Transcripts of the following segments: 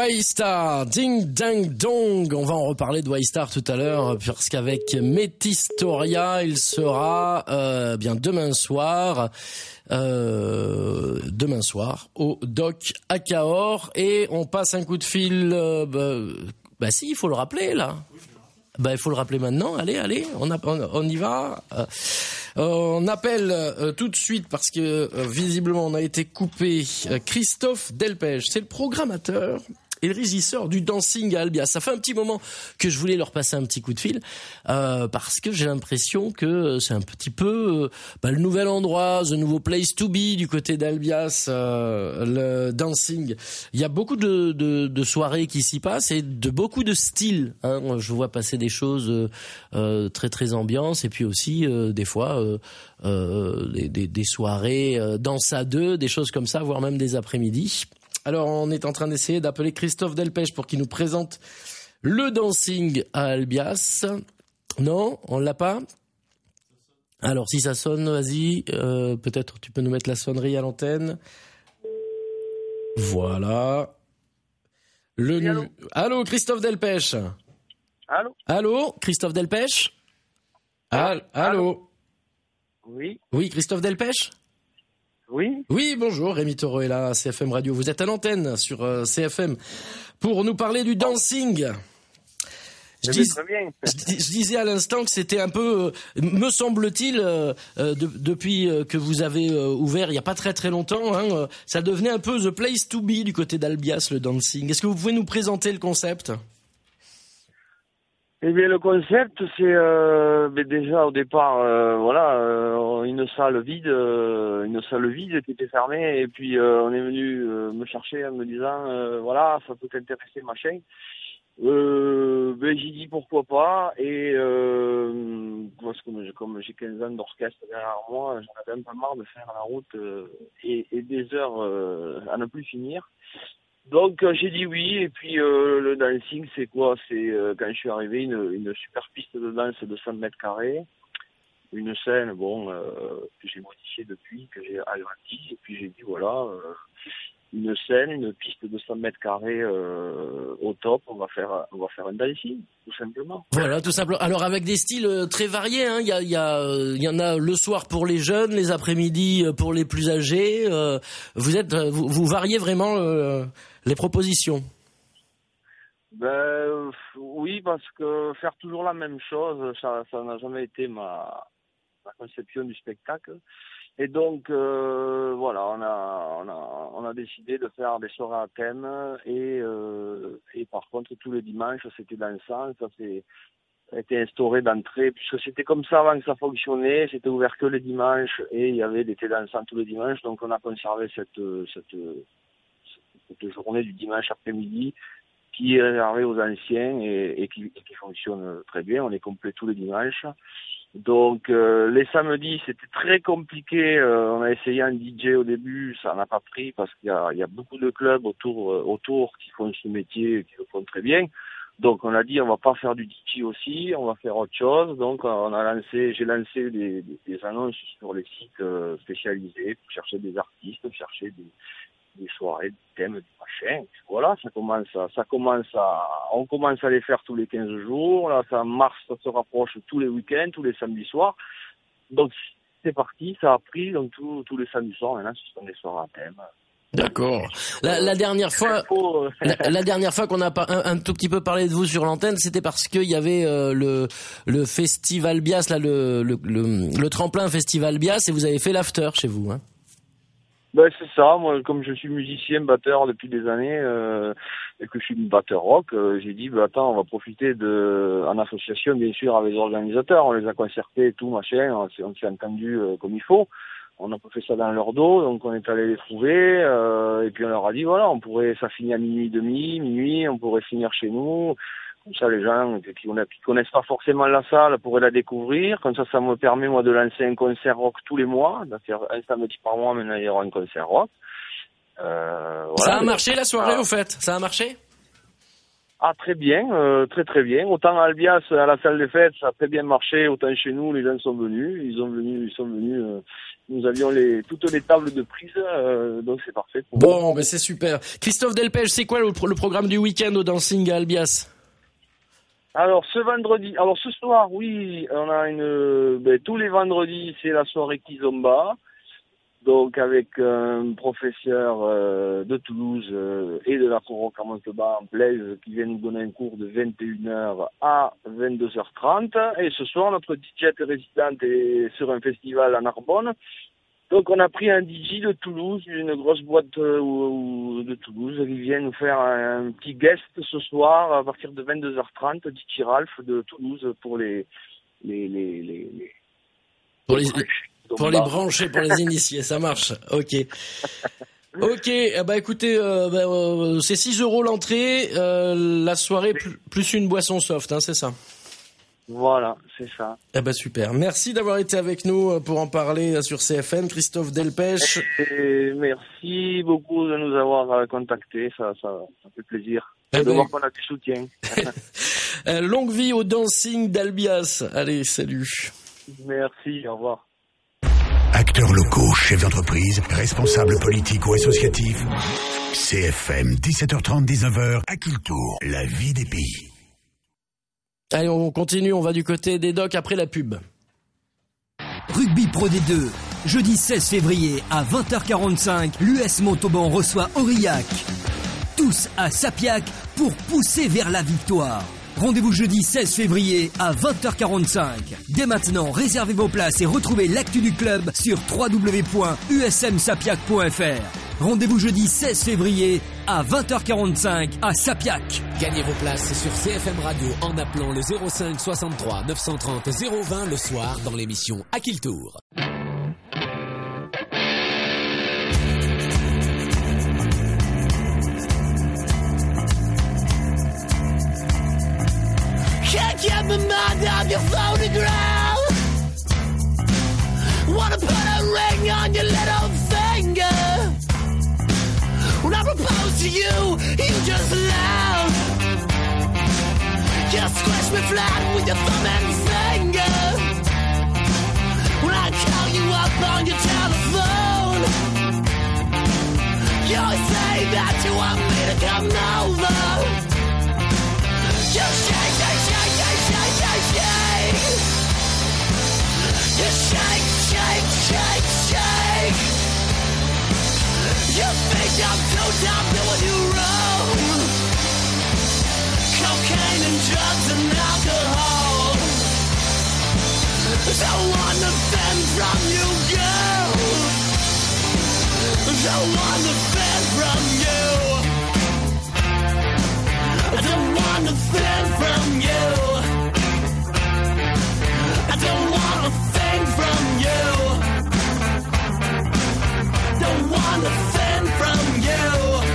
Y-Star, Ding Dang Dong. On va en reparler de Y-Star tout à l'heure, parce qu'avec Metistoria, il sera demain soir au Doc à Cahors, et on passe un coup de fil. Si, il faut le rappeler là. Il faut le rappeler maintenant. Allez, on y va. On appelle tout de suite parce que visiblement on a été coupé. Christophe Delpech, c'est le programmateur et le régisseur du Dancing à Albias. Ça fait un petit moment que je voulais leur passer un petit coup de fil parce que j'ai l'impression que c'est un petit peu le nouvel endroit, the nouveau place to be du côté d'Albias, le Dancing. Il y a beaucoup de soirées qui s'y passent et de beaucoup de styles. Je vois passer des choses très très ambiance, et puis aussi des fois des soirées danse à deux, des choses comme ça, voire même des après-midi. Alors, on est en train d'essayer d'appeler Christophe Delpech pour qu'il nous présente le Dancing à Albias. Non, on l'a pas. Alors, si ça sonne, vas-y. Peut-être tu peux nous mettre la sonnerie à l'antenne. Voilà. Allô, Christophe Delpech. Allô, Christophe Delpech. Allô. Oui, Christophe Delpech. Oui, bonjour, Rémi Taureau est là, CFM Radio. Vous êtes à l'antenne sur CFM pour nous parler du Dancing. Je disais à l'instant que c'était un peu, me semble-t-il, depuis que vous avez ouvert il n'y a pas très très longtemps, ça devenait un peu the place to be du côté d'Albias, le Dancing. Est-ce que vous pouvez nous présenter le concept ? Eh bien, le concept, c'est déjà au départ, une salle vide qui était fermée, et puis on est venu me chercher en me disant, ça peut t'intéresser, machin. J'ai dit pourquoi pas, et parce que comme j'ai 15 ans d'orchestre derrière moi, j'en avais un peu marre de faire la route et des heures à ne plus finir. Donc j'ai dit oui, et puis le dancing, c'est quoi ? C'est quand je suis arrivé, une super piste de danse de 100 mètres carrés, une scène que j'ai modifiée depuis, que j'ai agrandie, et puis j'ai dit une scène, une piste de 100 mètres carrés au top, on va faire un dancing, tout simplement. Voilà, tout simplement. Alors avec des styles très variés, il y en a le soir pour les jeunes, les après-midi pour les plus âgés. Vous variez vraiment les propositions. Oui, parce que faire toujours la même chose, ça n'a jamais été ma conception du spectacle. Et donc on a décidé de faire des soirées à thème, et par contre tous les dimanches c'était dansant. Ça a été instauré d'entrée, puisque c'était comme ça avant que ça fonctionnait, c'était ouvert que les dimanches et il y avait des thés dansants tous les dimanches. Donc on a conservé cette journée du dimanche après-midi qui est réservée aux anciens et qui fonctionne très bien. On est complet tous les dimanches. Donc les samedis c'était très compliqué, on a essayé un DJ au début, ça n'a pas pris parce qu'il y a beaucoup de clubs autour qui font ce métier et qui le font très bien. Donc on a dit on va pas faire du DJ aussi, on va faire autre chose. Donc j'ai lancé des annonces sur les sites spécialisés pour chercher des artistes, chercher des soirées, des thèmes, des machins. Voilà, on commence à les faire tous les 15 jours. Là, ça se rapproche tous les week-ends, tous les samedis soirs. Donc, c'est parti, ça a pris. Donc, tous les samedis soirs, maintenant, ce sont des soirées à thème. D'accord. La dernière fois qu'on a un tout petit peu parlé de vous sur l'antenne, c'était parce qu'il y avait le festival Bias, là, le tremplin festival Bias, et vous avez fait l'after chez vous, hein. C'est ça, moi comme je suis musicien, batteur depuis des années et que je suis batteur rock, j'ai dit attends, on va profiter en association bien sûr avec les organisateurs, on les a concertés et tout machin, on s'est entendu comme il faut. On n'a pas fait ça dans leur dos, donc on est allé les trouver et puis on leur a dit ça finit à minuit, on pourrait finir chez nous. Comme ça, les gens qui connaissent pas forcément la salle pourraient la découvrir. Comme ça me permet, moi, de lancer un concert rock tous les mois. C'est-à-dire un samedi par mois, maintenant, il y aura un concert rock. Ça a marché, la soirée, au fait? Ça a marché? Ah, très bien, très très bien. Autant à Albias, à la salle des fêtes, ça a très bien marché, autant chez nous, les gens sont venus. Ils sont venus. Nous avions toutes les tables de prise, donc c'est parfait. Bon, ben c'est super. Christophe Delpech, c'est quoi le programme du week-end au dancing à Albias? Alors ce soir, oui, on a tous les vendredis, c'est la soirée Kizomba. Donc avec un professeur de Toulouse et de la Coroc à Montauban, Blaise, qui vient nous donner un cours de 21h à 22h30. Et ce soir, notre DJ résidente est sur un festival à Narbonne. Donc on a pris un DJ de Toulouse, une grosse boîte de Toulouse, qui vient nous faire un petit guest ce soir à partir de 22h30, DJ Ralph de Toulouse pour les brancher, pour les initiés, ça marche. Ok. Ok, écoutez, c'est 6 € l'entrée, la soirée plus une boisson soft, hein, c'est ça? Voilà, c'est ça. Super. Merci d'avoir été avec nous pour en parler sur CFM, Christophe Delpech. Et merci beaucoup de nous avoir contactés, ça fait plaisir. De voir qu'on a du soutien. Longue vie au dancing d'Albias. Allez, salut. Merci, au revoir. Acteurs locaux, chefs d'entreprise, responsables politiques ou associatifs. CFM, 17h30, 19h, à Kiltour, la vie des pays. Allez, on continue, on va du côté des docks après la pub. Rugby Pro D2, jeudi 16 février à 20h45, l'US Montauban reçoit Aurillac. Tous à Sapiac pour pousser vers la victoire. Rendez-vous jeudi 16 février à 20h45. Dès maintenant, réservez vos places et retrouvez l'actu du club sur www.usmsapiac.fr. Rendez-vous jeudi 16 février à 20h45 à Sapiac. Gagnez vos places sur CFM Radio en appelant le 05 63 930 020 le soir dans l'émission À qui le tour. Can't get my mind off your photograph. Wanna put a ring on your little finger. When I propose to you, you just laugh. You squish me flat with your thumb and finger. When I call you up on your telephone, you always say that you want me to come over. You shake, shake, shake, shake, shake, shake, shake. You shake, shake, shake, shake. You think I'm too dumb doing you wrong. Cocaine and drugs and alcohol. Don't want nothing from you, girl. Don't want nothing from you. I don't want nothing from you. I don't want a thing from you. Don't want a thing from you.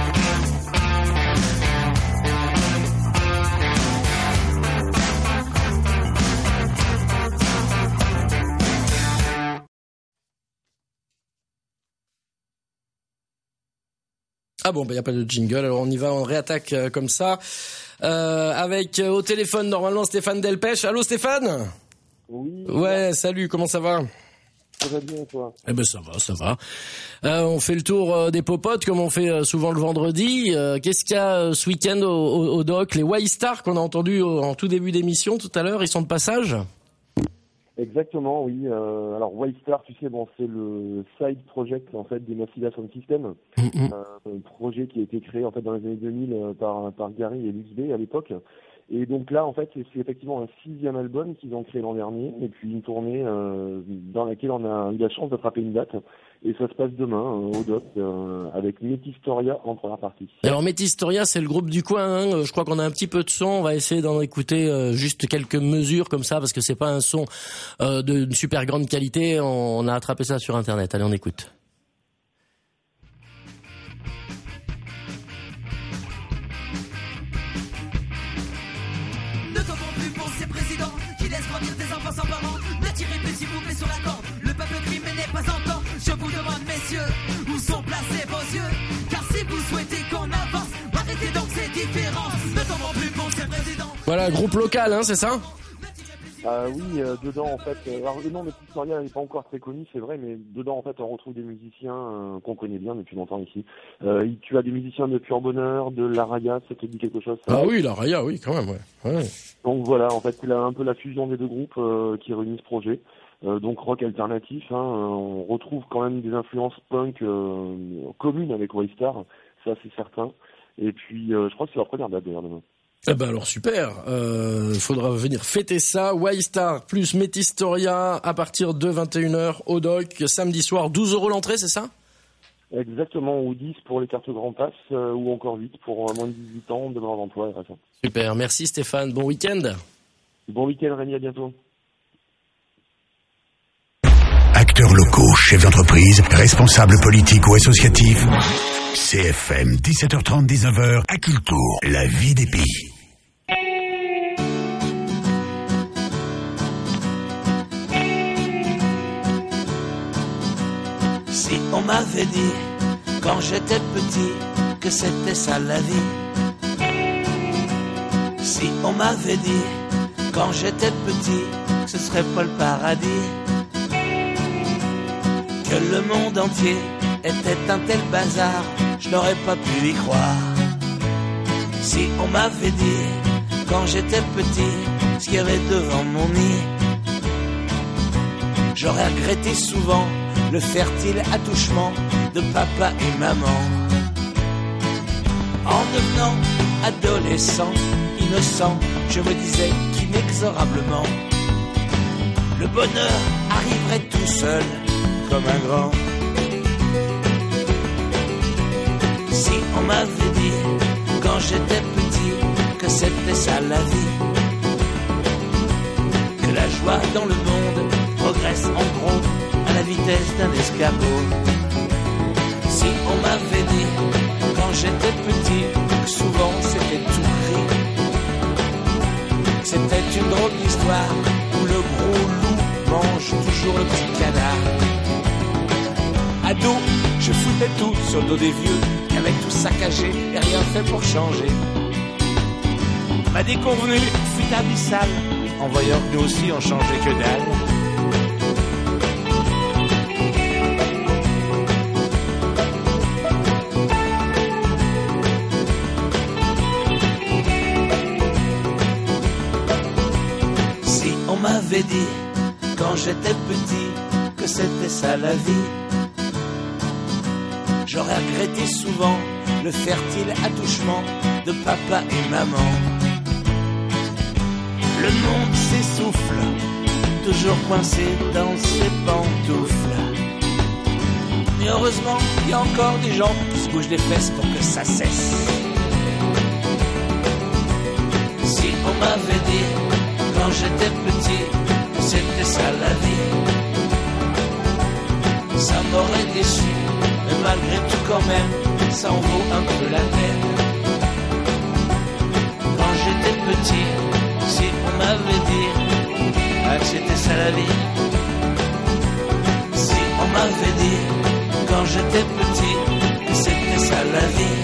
Ah bon, il n'y a pas de jingle, alors on y va, on réattaque comme ça. Avec au téléphone normalement Stéphane Delpech. Allô Stéphane? Oui. Ouais, salut, comment ça va? Ça va bien, toi? Ça va. On fait le tour des popotes comme on fait souvent le vendredi. Qu'est-ce qu'il y a ce week-end au dock? Les Y-Stars qu'on a entendu en tout début d'émission tout à l'heure, ils sont de passage? Exactement, oui. Alors Y-Star, tu sais, c'est le side project en fait des Massilia Sound System, un projet qui a été créé en fait dans les années 2000 par Gary et Luxbay à l'époque. Et donc là, en fait, c'est effectivement un 6e album qu'ils ont créé l'an dernier, et puis une tournée dans laquelle on a eu la chance d'attraper une date. Et ça se passe demain au dock avec Metistoria en première partie. Alors Metistoria, c'est le groupe du coin. Hein. Je crois qu'on a un petit peu de son. On va essayer d'en écouter juste quelques mesures comme ça, parce que c'est pas un son de super grande qualité. On a attrapé ça sur Internet. Allez, on écoute. Ne tombons plus pour ces présidents qui laissent grandir des enfants sans parents. Ne tirez plus s'il vous plaît sur la corde. Le peuple crime n'est pas encore. Je vous demande, messieurs, où sont placés vos yeux? Car si vous souhaitez qu'on avance, arrêtez donc ces différences. Ne tombons plus Voilà, groupe local, hein, c'est ça? Oui, dedans en fait, alors le nom de Historia n'est pas encore très connu, c'est vrai, mais dedans en fait on retrouve des musiciens qu'on connaît bien depuis longtemps ici. Tu as des musiciens de Pur Bonheur, de La Raya, ça te dit quelque chose ça? Ah oui, La Raya, oui, quand même, ouais. Donc voilà, en fait c'est un peu la fusion des deux groupes qui réunit ce projet. Donc rock alternatif, hein, on retrouve quand même des influences punk communes avec Waystar, ça c'est certain. Et puis je crois que c'est leur première date d'ailleurs demain. Eh ben alors super, faudra venir fêter ça. Waystar plus Métistoria à partir de 21h au Doc, samedi soir, 12 € l'entrée, c'est ça? Exactement, ou 10 pour les cartes Grand Pass, ou encore 8 pour moins de 18 ans, demandeur d'emploi et RSA. Super, merci Stéphane, bon week-end. Bon week-end Rémi, à bientôt. Acteurs locaux, chefs d'entreprise, responsables politiques ou associatifs. CFM 17h30, 19h, à Cultour, la vie des pays. Si on m'avait dit quand j'étais petit que c'était ça la vie. Si on m'avait dit quand j'étais petit que ce serait pas le paradis. Que le monde entier était un tel bazar, je n'aurais pas pu y croire. Si on m'avait dit quand j'étais petit ce qu'il y avait devant mon nid, j'aurais regretté souvent le fertile attouchement de papa et maman. En devenant adolescent, innocent, je me disais qu'inexorablement le bonheur arriverait tout seul comme un grand. Si on m'avait dit quand j'étais petit que c'était ça la vie, que la joie dans le monde progresse en gros à la vitesse d'un escargot. Si on m'avait dit quand j'étais petit que souvent c'était tout gris, c'était une drôle d'histoire où le gros loup mange toujours le petit canard. Ado, je foutais tout sur le dos des vieux qui avaient tout saccagé et rien fait pour changer. Ma déconvenue fut abyssale en voyant que nous aussi on changeait que dalle. Si on m'avait dit quand j'étais petit que c'était ça la vie, j'aurais regretté souvent le fertile attouchement de papa et maman. Le monde s'essouffle, toujours coincé dans ses pantoufles. Mais heureusement, il y a encore des gens qui se bougent les fesses pour que ça cesse. Si on m'avait dit quand j'étais petit que c'était ça la vie, ça m'aurait déçu. Mais malgré tout quand même, ça en vaut un peu la peine. Quand j'étais petit, si on m'avait dit que c'était ça la vie. Si on m'avait dit quand j'étais petit que c'était ça la vie.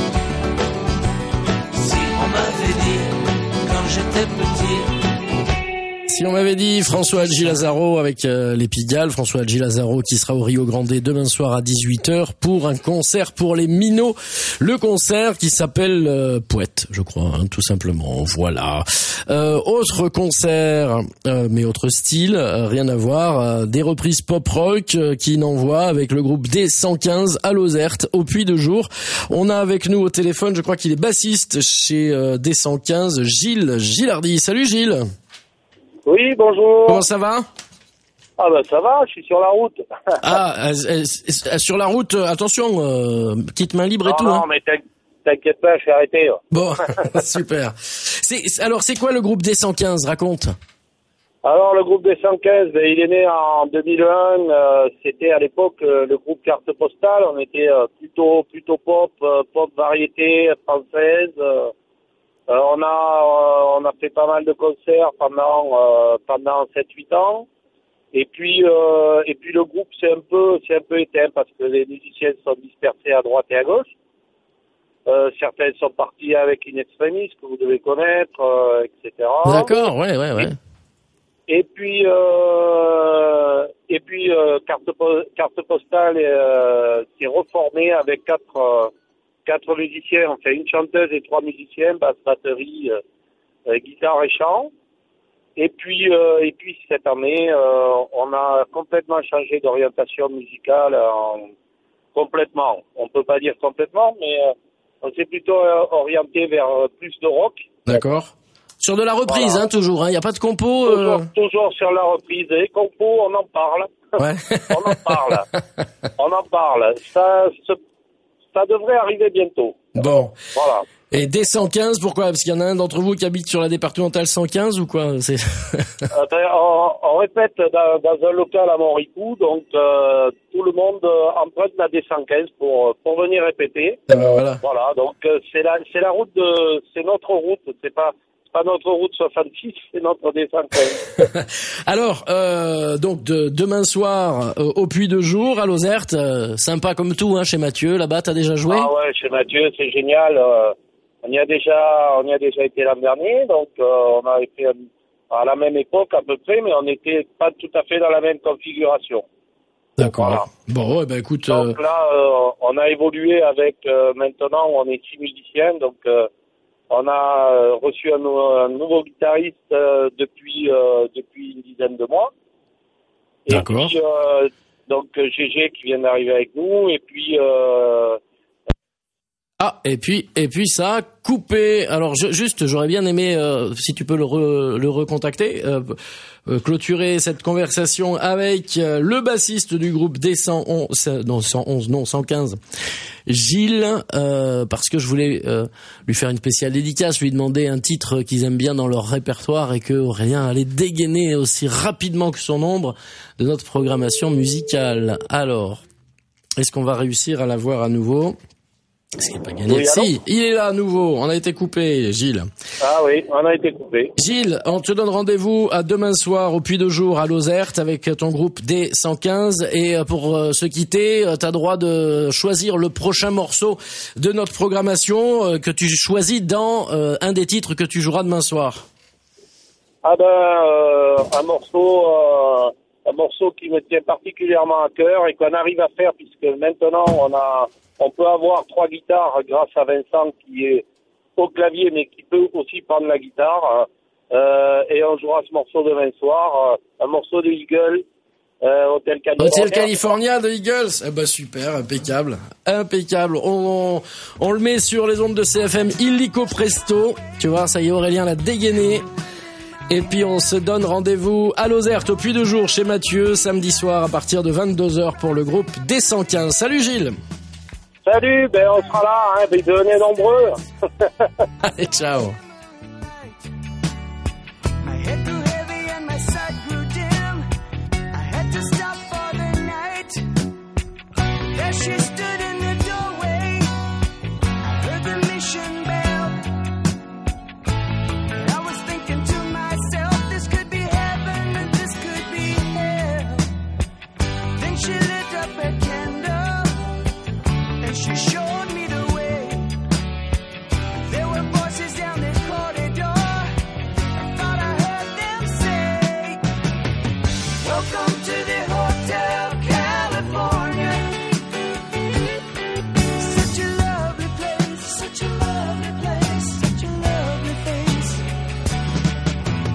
Si on m'avait dit quand j'étais petit. Si on m'avait dit François Hadji Lazaro avec les Pigalle, François Hadji Lazaro qui sera au Rio Grande demain soir à 18h pour un concert pour les minots. Le concert qui s'appelle Poète, je crois, hein, tout simplement. Voilà. Autre concert, mais autre style, rien à voir. Des reprises pop-rock qui n'envoient avec le groupe D115 à Lozerte, au Puy de Jour. On a avec nous au téléphone, je crois qu'il est bassiste chez D115, Gilles Gilardi. Salut Gilles. Oui, bonjour. Comment ça va? Ah ben ça va, je suis sur la route. Sur la route, attention, petite main libre et tout. Non, hein. mais t'inquiète pas, je suis arrêté. Bon, super. Alors, c'est quoi le groupe D115? Raconte. Alors, le groupe D115, ben, il est né en 2001. C'était à l'époque le groupe Carte Postale. On était plutôt pop variété française. On a fait pas mal de concerts pendant 7-8 ans. Et puis le groupe s'est un peu éteint parce que les musiciens sont dispersés à droite et à gauche. Certains sont partis avec In Extremis, que vous devez connaître, etc. D'accord, ouais. Et puis Carte Postale s'est reformée avec quatre musiciens, enfin une chanteuse et 3 musiciens, basse, batterie, guitare et chant. Et puis cette année, on a complètement changé d'orientation musicale, complètement. On peut pas dire complètement, mais on s'est plutôt orienté vers plus de rock. D'accord. Sur de la reprise, voilà. Toujours. Il n'y a pas de compo. Toujours sur la reprise. Et compo, on en parle. Ouais. On en parle. Ça devrait arriver bientôt. Bon. Voilà. Et D115, pourquoi? Parce qu'il y en a un d'entre vous qui habite sur la départementale 115 ou quoi? On répète dans un local à Montricou, donc tout le monde emprunte la D115 pour venir répéter. Voilà. Voilà, donc c'est la route c'est notre route, c'est pas notre route 66, c'est notre D115. Alors, donc demain soir au Puy de Jour à Lozerte, sympa comme tout, hein, chez Mathieu. Là-bas, t'as déjà joué? Ah ouais, chez Mathieu, c'est génial. On y a déjà été l'an dernier, donc on a été à la même époque à peu près, mais on n'était pas tout à fait dans la même configuration. D'accord. Voilà. Bon, écoute. Donc là, on a évolué avec. Maintenant, on est 6 musiciens, donc on a reçu un nouveau guitariste depuis une dizaine de mois. D'accord. Et puis, donc GG qui vient d'arriver avec nous, et puis. Et puis ça a coupé. Alors j'aurais bien aimé si tu peux le recontacter, clôturer cette conversation avec le bassiste du groupe D115, Gilles, parce que je voulais lui faire une spéciale dédicace, lui demander un titre qu'ils aiment bien dans leur répertoire et que Aurélien allait dégainer aussi rapidement que son ombre de notre programmation musicale. Alors, est-ce qu'on va réussir à l'avoir à nouveau? Ce qui n'est pas gagné. Oui, si, il est là à nouveau. On a été coupé, Gilles. Ah oui, on a été coupé. Gilles, on te donne rendez-vous à demain soir au Puy de Jour à Lozerte avec ton groupe D115. Et pour se quitter, t'as droit de choisir le prochain morceau de notre programmation que tu choisis dans un des titres que tu joueras demain soir. Ah un morceau qui me tient particulièrement à cœur et qu'on arrive à faire puisque maintenant on peut avoir 3 guitares grâce à Vincent qui est au clavier mais qui peut aussi prendre la guitare. Et on jouera ce morceau demain soir, un morceau de Eagles, Hotel California. Hotel California de Eagles. Super, impeccable. On le met sur les ondes de CFM illico presto. Tu vois, ça y est, Aurélien l'a dégainé. Et puis on se donne rendez-vous à Lozerte au Puy de Jour chez Mathieu samedi soir à partir de 22h pour le groupe D115. Salut Gilles. Salut, on sera là, venez nombreux. Allez, ciao.